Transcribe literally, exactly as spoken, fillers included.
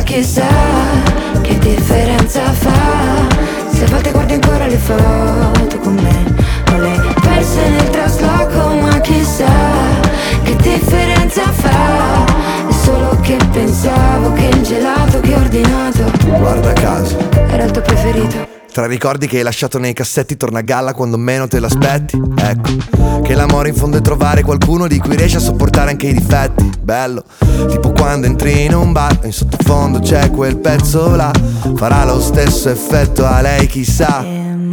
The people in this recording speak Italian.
chissà che differenza fa se a volte guardi ancora le foto con me. Ho le perse nel trasloco, ma chissà che differenza fa. È solo che pensavo che il gelato che ho ordinato, guarda caso, era il tuo preferito. Tra ricordi che hai lasciato nei cassetti torna a galla quando meno te l'aspetti. Ecco, che l'amore in fondo è trovare qualcuno di cui riesci a sopportare anche i difetti. Bello, tipo quando entri in un bar e in sottofondo c'è quel pezzo là. Farà lo stesso effetto a lei chissà.